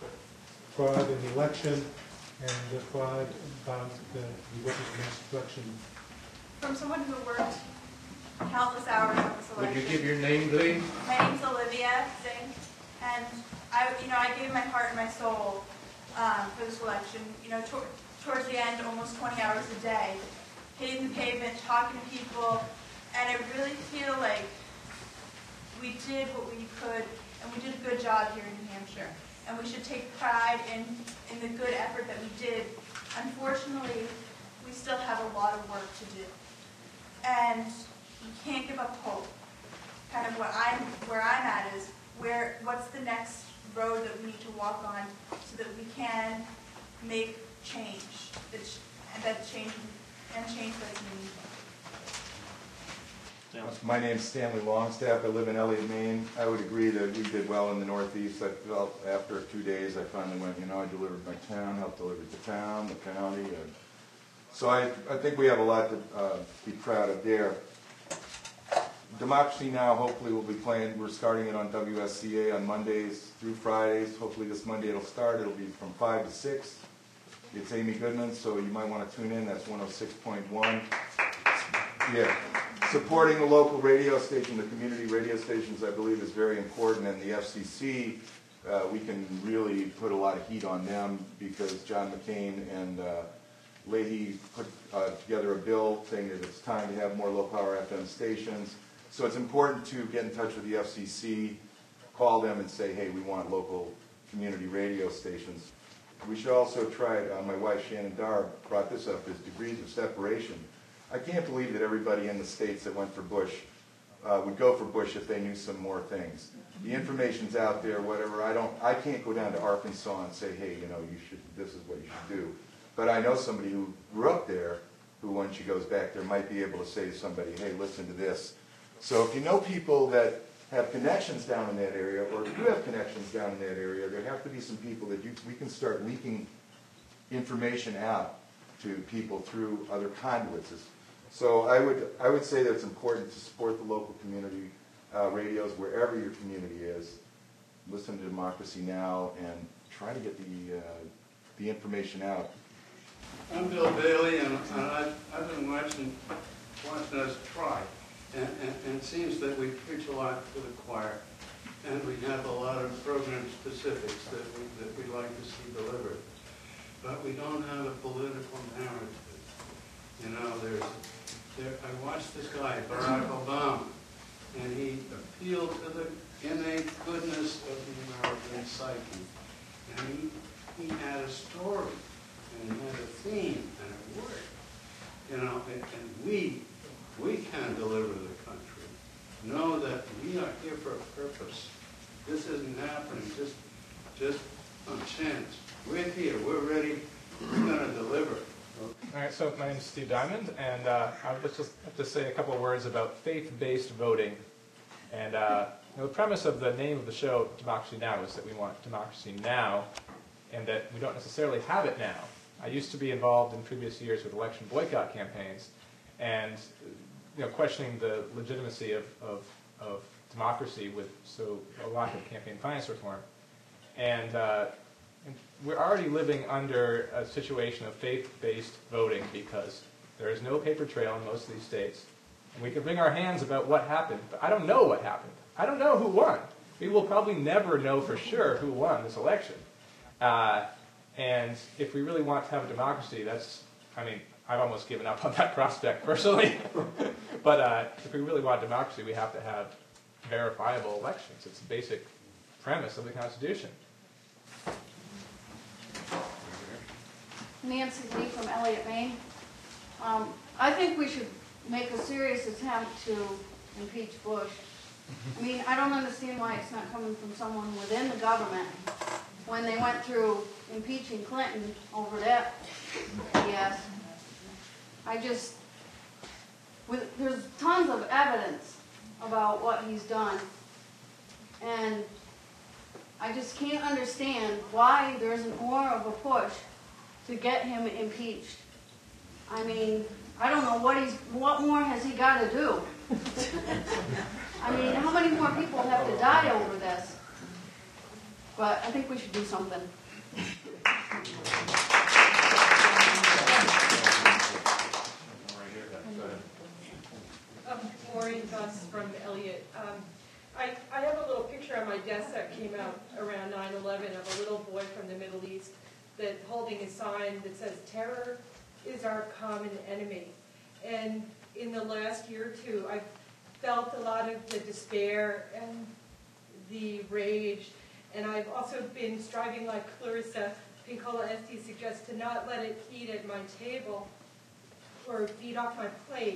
fraud in the election and the fraud about the, the weapons of mass destruction. From someone who worked countless hours on this election. Would you give your name, please? My name's Olivia Zink, and I, you know, I gave my heart and my soul um, for this election. You know, tor towards the end, almost twenty hours a day, hitting the pavement, talking to people, and I really feel like we did what we could, and we did a good job here in New Hampshire. And we should take pride in, in the good effort that we did. Unfortunately, we still have a lot of work to do. and you can't give up hope. Kind of what I'm, where I'm at is, where, what's the next road that we need to walk on so that we can make change, that, ch that change, and change that's meaningful. My name's Stanley Longstaff. I live in Elliott, Maine. I would agree that we did well in the Northeast. I felt after two days I finally went, you know, I delivered my town, helped deliver the town, the county. Uh, so I, I think we have a lot to uh, be proud of there. Democracy Now! Hopefully we'll be playing, we're starting it on W S C A on Mondays through Fridays. Hopefully this Monday it'll start. It'll be from five to six. It's Amy Goodman, so you might want to tune in. That's one oh six point one. Yeah. Supporting the local radio station, the community radio stations, I believe is very important, and the F C C, uh, we can really put a lot of heat on them because John McCain and uh, Leahy put uh, together a bill saying that it's time to have more low-power F M stations. So it's important to get in touch with the F C C, call them and say, hey, we want local community radio stations. We should also try, uh, my wife Shannon Darr brought this up, is degrees of separation. I can't believe that everybody in the states that went for Bush uh, would go for Bush if they knew some more things. The information's out there, whatever. I don't, I can't go down to Arkansas and say, hey, you know, you should, this is what you should do. But I know somebody who grew up there, who when she goes back there might be able to say to somebody, hey, listen to this. So if you know people that have connections down in that area, or if you have connections down in that area, there have to be some people that you, we can start leaking information out to people through other conduits. So I would, I would say that it's important to support the local community uh, radios wherever your community is. Listen to Democracy Now! And try to get the, uh, the information out. I'm Bill Bailey, and, and I've, I've been watching, watching us try. And, and, and it seems that we preach a lot to the choir, and we have a lot of program specifics that we, that we'd like to see delivered. But we don't have a political narrative. You know, there's, there, I watched this guy, Barack Obama, and he appealed to the innate goodness of the American psyche. And he, he had a story, and he had a theme, and it worked. You know, and, and we, we can deliver the country. Know that we are here for a purpose. This isn't happening just, just on chance. We're here, we're ready, we're going to deliver. All right, so my name is Steve Diamond, and uh, I would just have to say a couple of words about faith-based voting. And uh, you know, the premise of the name of the show, Democracy Now!, is that we want democracy now, and that we don't necessarily have it now. I used to be involved in previous years with election boycott campaigns, and you know, questioning the legitimacy of, of, of democracy with so a lack of campaign finance reform. And uh, we're already living under a situation of faith-based voting because there is no paper trail in most of these states. And we can wring our hands about what happened, but I don't know what happened. I don't know who won. We will probably never know for sure who won this election. Uh, and if we really want to have a democracy, that's, I mean, I've almost given up on that prospect personally. But uh, if we really want democracy, we have to have verifiable elections. It's a basic premise of the Constitution. Nancy Lee from Elliott, Maine. Um, I think we should make a serious attempt to impeach Bush. I mean, I don't understand why it's not coming from someone within the government when they went through impeaching Clinton over that B S. I just, with, there's tons of evidence about what he's done, and I just can't understand why there isn't more of a push to get him impeached. I mean, I don't know what he's, what more has he got to do? I mean, how many more people have to die over this? But I think we should do something. Um, Maureen Buss from Elliott. Um, I, I have a little picture on my desk that came out around nine eleven of a little boy from the Middle East that holding a sign that says, "Terror is our common enemy." And in the last year or two, I've felt a lot of the despair and the rage. And I've also been striving, like Clarissa Pinkola Esty suggests, to not let it eat at my table or feed off my plate.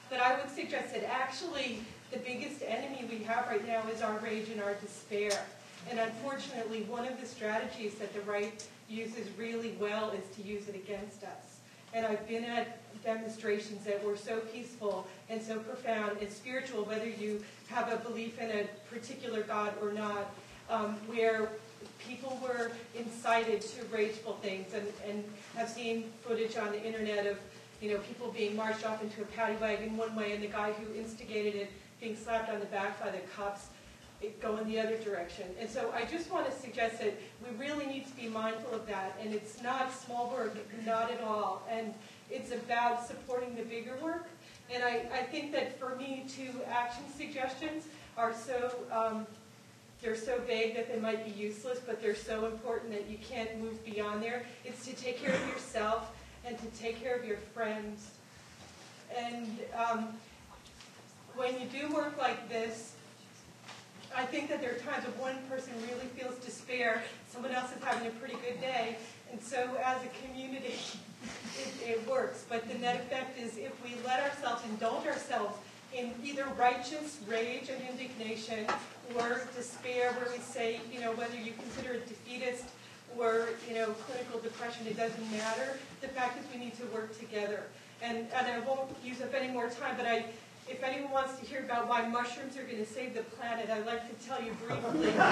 But I would suggest that actually the biggest enemy we have right now is our rage and our despair. And unfortunately, one of the strategies that the right uses really well is to use it against us. And I've been at demonstrations that were so peaceful and so profound and spiritual, whether you have a belief in a particular God or not, um, where people were incited to rageful things, and, and have seen footage on the internet of, you know, people being marched off into a paddy wagon one way and the guy who instigated it being slapped on the back by the cops going the other direction. And so I just want to suggest that we really need to be mindful of that, and it's not small work, not at all, and it's about supporting the bigger work. And I, I think that for me, two action suggestions are so, um, they're so vague that they might be useless, but they're so important that you can't move beyond there. It's to take care of yourself and to take care of your friends. And um, when you do work like this, I think that there are times when one person really feels despair, someone else is having a pretty good day, and so as a community, it, it works. But the net effect is if we let ourselves indulge ourselves in either righteous rage and indignation or despair, where we say, you know, whether you consider it defeatist or, you know, clinical depression, it doesn't matter. The fact is we need to work together. And, and I won't use up any more time, but I, if anyone wants to hear about why mushrooms are going to save the planet, I'd like to tell you briefly. And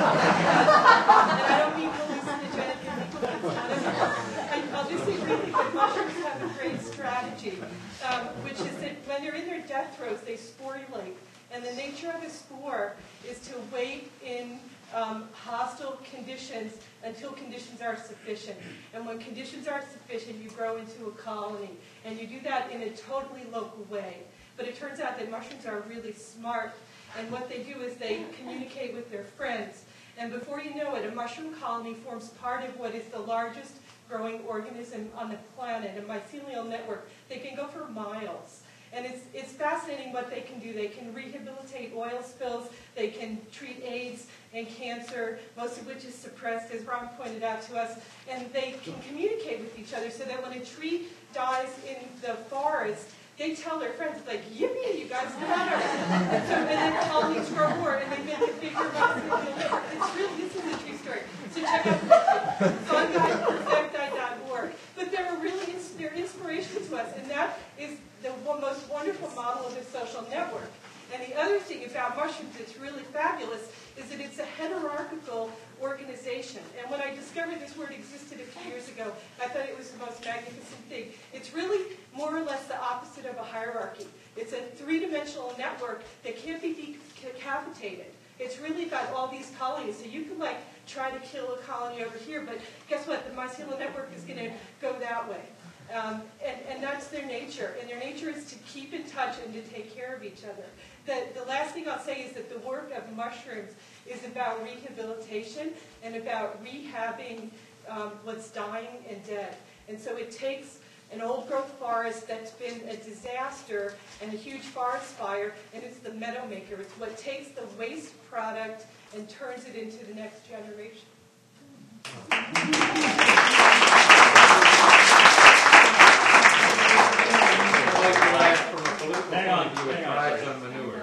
I don't mean hallucinogenic and I'll just say briefly that mushrooms have a great strategy, um, which is that when they're in their death throes, they sporulate. And the nature of a spore is to wait in um, hostile conditions until conditions are sufficient. And when conditions are sufficient, you grow into a colony. And you do that in a totally local way. But it turns out that mushrooms are really smart, and what they do is they communicate with their friends. And before you know it, a mushroom colony forms part of what is the largest growing organism on the planet, a mycelial network. They can go for miles. And it's, it's fascinating what they can do. They can rehabilitate oil spills. They can treat AIDS and cancer, most of which is suppressed, as Ron pointed out to us. And they can communicate with each other so that when a tree dies in the forest, they tell their friends, like, yippee, you guys got her. And, so, and then colonies grow more, and they make it bigger. It's really, this is a true story. So check out the fungi perfecti dot org. But they're really, they're inspiration to us, and that is the most wonderful model of a social network. And the other thing about mushrooms that's really fabulous is that it's a hierarchical organization. And when I discovered this word existed a few years ago, I thought it was the most magnificent thing. It's really more or less the opposite of a hierarchy. It's a three-dimensional network that can't be decapitated. It's really about all these colonies. So you can, like, try to kill a colony over here, but guess what? The mycelial network is going to go that way. Um, and, and that's their nature. And their nature is to keep in touch and to take care of each other. The, the last thing I'll say is that the work of mushrooms is about rehabilitation and about rehabbing um, what's dying and dead. And so it takes an old-growth forest that's been a disaster and a huge forest fire, and it's the meadow maker. It's what takes the waste product and turns it into the next generation. Hang on, hang on. On manure.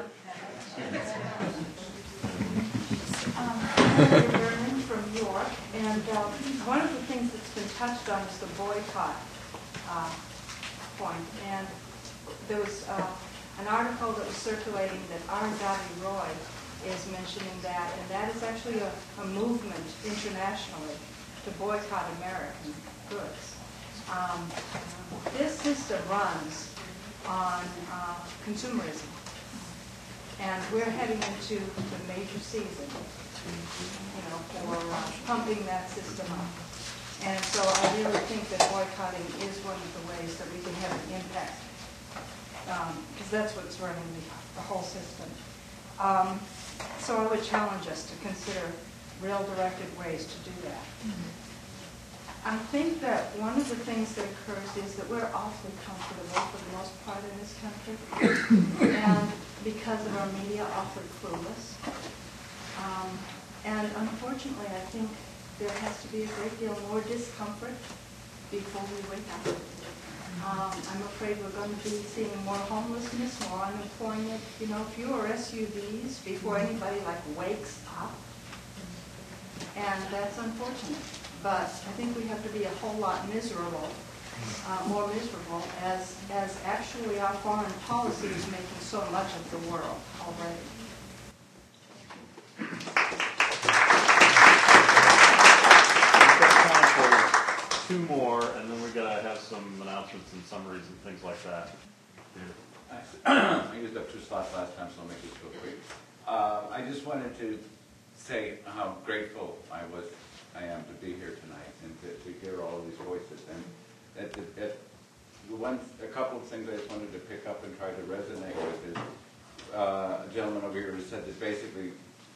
Um, I'm Vernon from York, and uh, one of the things that's been touched on is the boycott uh, point. And there was uh, an article that was circulating that Arundhati Roy is mentioning that, and that is actually a, a movement internationally to boycott American goods. Um, this system runs on uh, consumerism. And we're heading into the major season, you know, for uh, pumping that system up. And so I really think that boycotting is one of the ways that we can have an impact, because um, that's what's running the, the whole system. Um, so I would challenge us to consider real directed ways to do that. Mm-hmm. I think that one of the things that occurs is that we're awfully comfortable for the most part in this country, and because of our media, awfully clueless. Um, and unfortunately, I think there has to be a great deal more discomfort before we wake up. Um, I'm afraid we're going to be seeing more homelessness, more unemployment, you know, fewer S U Vs before anybody like wakes up. And that's unfortunate. But I think we have to be a whole lot miserable, uh, more miserable, as, as actually our foreign policy is making so much of the world already. Two more, and then we're going to have some announcements and summaries and things like that. I used up two slots last time, so I'll make this real quick. Uh, I just wanted to say how grateful I was, I am to be here tonight and to, to hear all of these voices. And at the, at the one, a couple of things I just wanted to pick up and try to resonate with is uh, a gentleman over here who said that basically,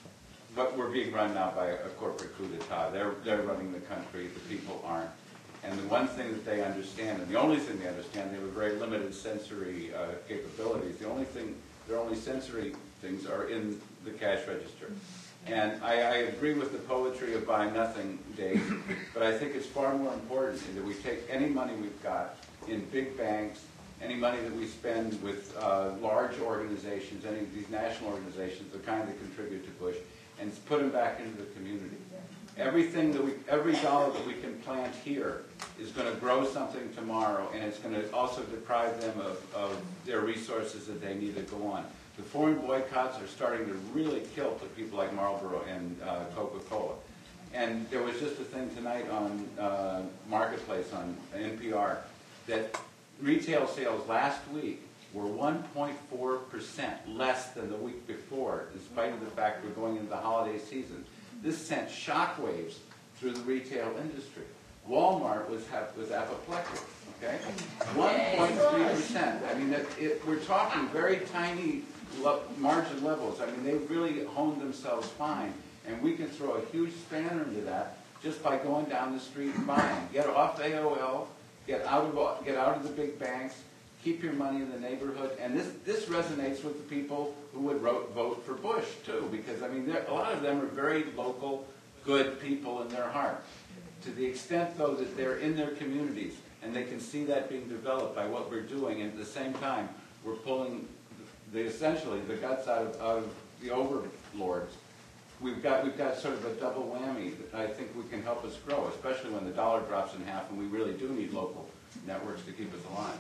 but we're being run now by a corporate coup d'etat. They're they're running the country. The people aren't. And the one thing that they understand, and the only thing they understand, they have very limited sensory uh, capabilities. The only thing, their only sensory things are in the cash register. And I, I agree with the poetry of Buy Nothing days, but I think it's far more important that we take any money we've got in big banks, any money that we spend with uh, large organizations, any of these national organizations, the kind that contribute to Bush, and put them back into the community. Everything that we, every dollar that we can plant here is going to grow something tomorrow, and it's going to also deprive them of, of their resources that they need to go on. The foreign boycotts are starting to really kill people like Marlboro and uh, Coca-Cola. And there was just a thing tonight on uh, Marketplace on N P R that retail sales last week were one point four percent less than the week before, in spite of the fact we're going into the holiday season. This sent shockwaves through the retail industry. Walmart was have, was apoplectic, okay? one point three percent. I mean, it, it, we're talking very tiny le margin levels. I mean, they've really honed themselves fine, and we can throw a huge spanner into that just by going down the street and buying. Get off A O L, get out of get out of the big banks, keep your money in the neighborhood, and this this resonates with the people who would vote vote for Bush too, because I mean, a lot of them are very local, good people in their heart. To the extent, though, that they're in their communities and they can see that being developed by what we're doing, and at the same time, we're pulling the essentially the guts out of, out of the overlords. We've got we've got sort of a double whammy that I think we can help us grow, especially when the dollar drops in half, and we really do need local networks to keep us alive.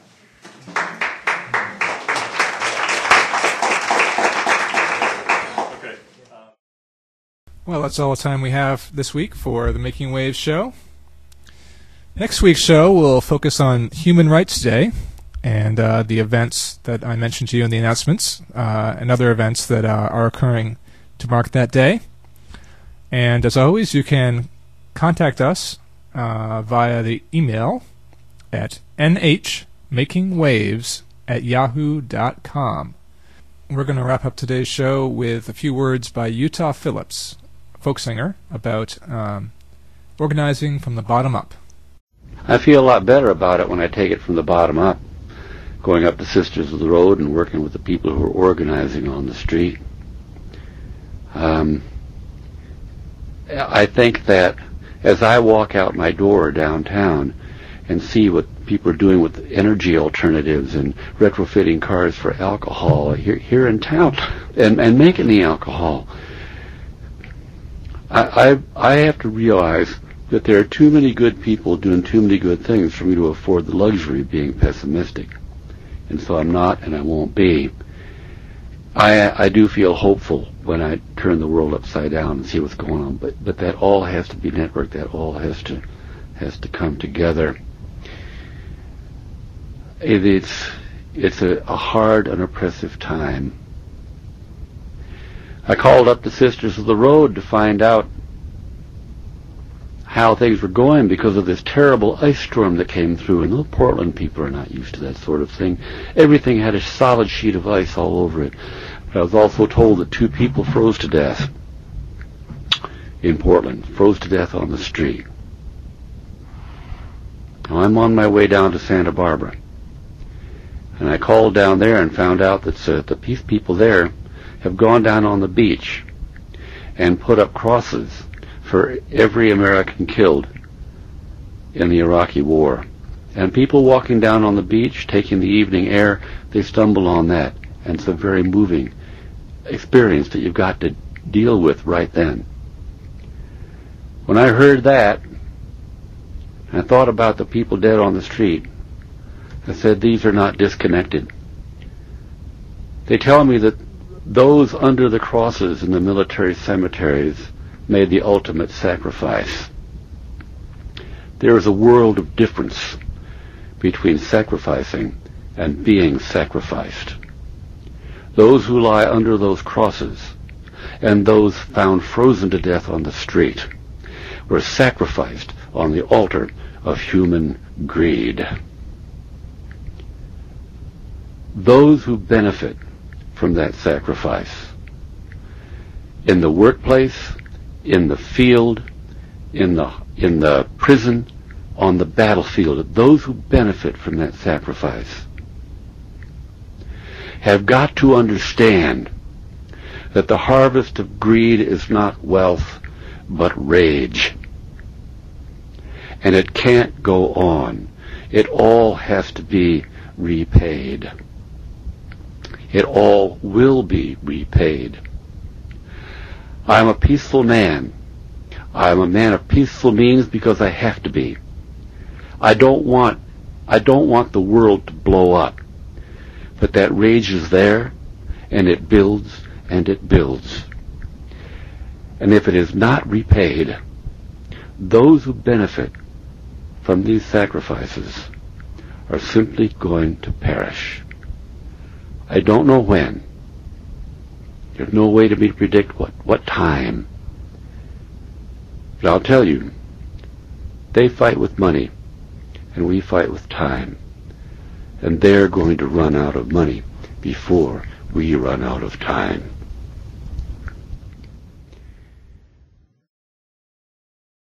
Okay. Well, that's all the time we have this week for the Making Waves show. Next week's show will focus on Human Rights Day and uh, the events that I mentioned to you in the announcements, uh, and other events that uh, are occurring to mark that day. And as always, you can contact us uh, via the email at nhmakingwaves at yahoo dot com. We're going to wrap up today's show with a few words by Utah Phillips, a folk singer, about um, organizing from the bottom up. I feel a lot better about it when I take it from the bottom up, going up to Sisters of the Road and working with the people who are organizing on the street. Um, I think that as I walk out my door downtown and see what people are doing with energy alternatives and retrofitting cars for alcohol here, here in town and, and making the alcohol, I, I, I have to realize that there are too many good people doing too many good things for me to afford the luxury of being pessimistic. And so I'm not, and I won't be. I, I do feel hopeful when I turn the world upside down and see what's going on, but, but that all has to be networked, that all has to, has to come together. It, it's it's a, a hard and oppressive time. I called up the Sisters of the Road to find out how things were going because of this terrible ice storm that came through, and the Portland people are not used to that sort of thing. Everything had a solid sheet of ice all over it. But I was also told that two people froze to death in Portland, froze to death on the street. Now I'm on my way down to Santa Barbara, and I called down there and found out that uh, the peace people there have gone down on the beach and put up crosses for every American killed in the Iraqi war. And people walking down on the beach, taking the evening air, they stumble on that. And it's a very moving experience that you've got to deal with right then. When I heard that, and I thought about the people dead on the street, I said, these are not disconnected. They tell me that those under the crosses in the military cemeteries made the ultimate sacrifice. There is a world of difference between sacrificing and being sacrificed. Those who lie under those crosses and those found frozen to death on the street were sacrificed on the altar of human greed. Those who benefit from that sacrifice in the workplace, in the field, in the in the prison, on the battlefield, those who benefit from that sacrifice have got to understand that the harvest of greed is not wealth, but rage. And it can't go on. It all has to be repaid. It all will be repaid. I am a peaceful man. I am a man of peaceful means because I have to be. I don't want, I don't want the world to blow up. But that rage is there, and it builds, and it builds. And if it is not repaid, those who benefit from these sacrifices are simply going to perish. I don't know when. There's no way to be predict what, what time. But I'll tell you, they fight with money, and we fight with time. And they're going to run out of money before we run out of time.